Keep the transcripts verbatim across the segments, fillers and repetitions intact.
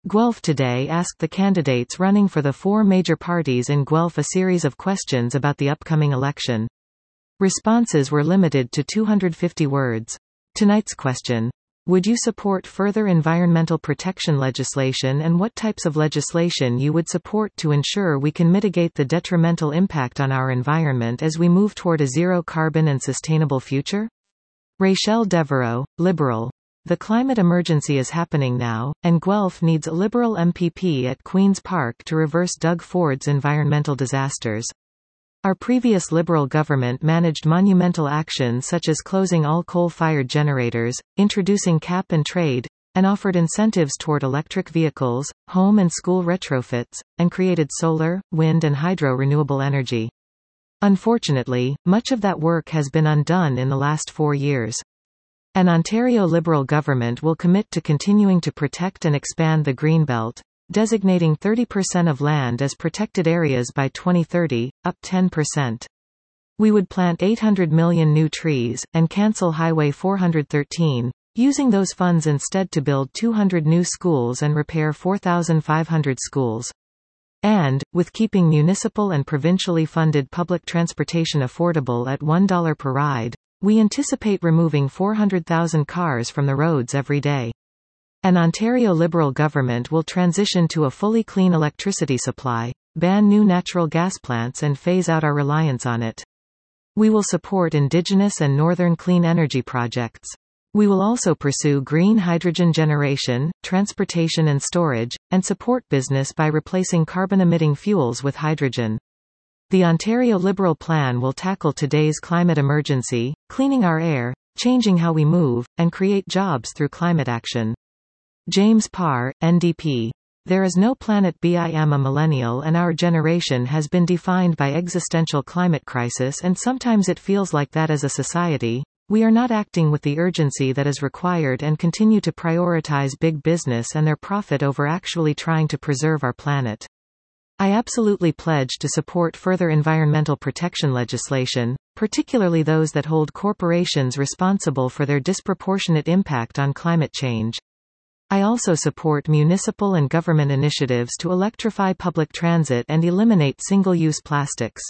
Guelph Today asked the candidates running for the four major parties in Guelph a series of questions about the upcoming election. Responses were limited to two hundred fifty words. Tonight's question: would you support further environmental protection legislation, and what types of legislation you would support to ensure we can mitigate the detrimental impact on our environment as we move toward a zero-carbon and sustainable future? Rachel Devereaux, Liberal. The climate emergency is happening now, and Guelph needs a Liberal M P P at Queen's Park to reverse Doug Ford's environmental disasters. Our previous Liberal government managed monumental actions such as closing all coal-fired generators, introducing cap and trade, and offered incentives toward electric vehicles, home and school retrofits, and created solar, wind and hydro renewable energy. Unfortunately, much of that work has been undone in the last four years. An Ontario Liberal government will commit to continuing to protect and expand the Greenbelt, designating thirty percent of land as protected areas by twenty thirty, up ten percent. We would plant eight hundred million new trees, and cancel Highway four hundred thirteen, using those funds instead to build two hundred new schools and repair four thousand five hundred schools. And, with keeping municipal and provincially funded public transportation affordable at one dollar per ride, we anticipate removing four hundred thousand cars from the roads every day. An Ontario Liberal government will transition to a fully clean electricity supply, ban new natural gas plants and phase out our reliance on it. We will support Indigenous and Northern clean energy projects. We will also pursue green hydrogen generation, transportation and storage, and support business by replacing carbon-emitting fuels with hydrogen. The Ontario Liberal plan will tackle today's climate emergency, cleaning our air, changing how we move, and create jobs through climate action. James Parr, N D P. There is no planet B. I am a millennial and our generation has been defined by existential climate crisis, and sometimes it feels like that as a society. We are not acting with the urgency that is required and continue to prioritize big business and their profit over actually trying to preserve our planet. I absolutely pledge to support further environmental protection legislation, particularly those that hold corporations responsible for their disproportionate impact on climate change. I also support municipal and government initiatives to electrify public transit and eliminate single-use plastics.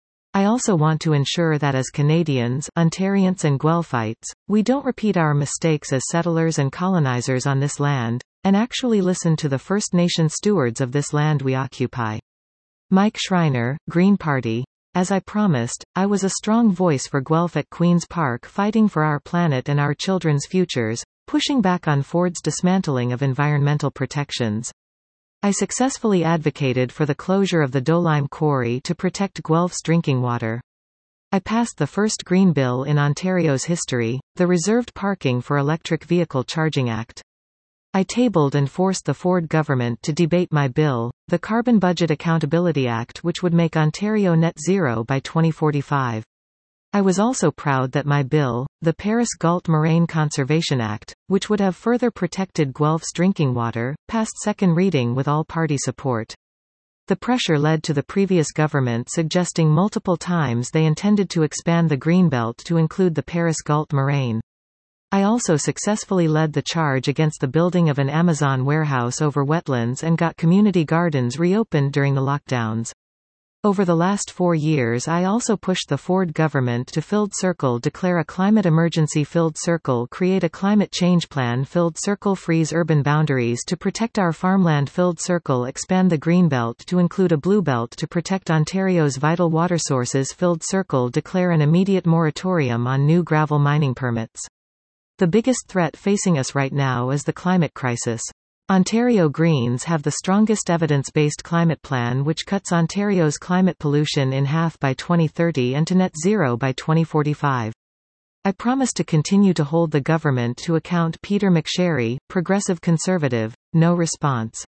I also want to ensure that as Canadians, Ontarians and Guelphites, we don't repeat our mistakes as settlers and colonizers on this land, and actually listen to the First Nation stewards of this land we occupy. Mike Schreiner, Green Party. As I promised, I was a strong voice for Guelph at Queen's Park, fighting for our planet and our children's futures, pushing back on Ford's dismantling of environmental protections. I successfully advocated for the closure of the Dolime Quarry to protect Guelph's drinking water. I passed the first green bill in Ontario's history, the Reserved Parking for Electric Vehicle Charging Act. I tabled and forced the Ford government to debate my bill, the Carbon Budget Accountability Act, which would make Ontario net zero by twenty forty-five. I was also proud that my bill, the Paris-Gault Moraine Conservation Act, which would have further protected Guelph's drinking water, passed second reading with all-party support. The pressure led to the previous government suggesting multiple times they intended to expand the Greenbelt to include the Paris-Gault Moraine. I also successfully led the charge against the building of an Amazon warehouse over wetlands and got community gardens reopened during the lockdowns. Over the last four years I also pushed the Ford government to Filled Circle declare a climate emergency, Filled Circle create a climate change plan, Filled Circle freeze urban boundaries to protect our farmland, Filled Circle expand the Greenbelt to include a Bluebelt to protect Ontario's vital water sources, Filled Circle declare an immediate moratorium on new gravel mining permits. The biggest threat facing us right now is the climate crisis. Ontario Greens have the strongest evidence-based climate plan, which cuts Ontario's climate pollution in half by twenty thirty and to net zero by twenty forty-five. I promise to continue to hold the government to account. Peter McSherry, Progressive Conservative. No response.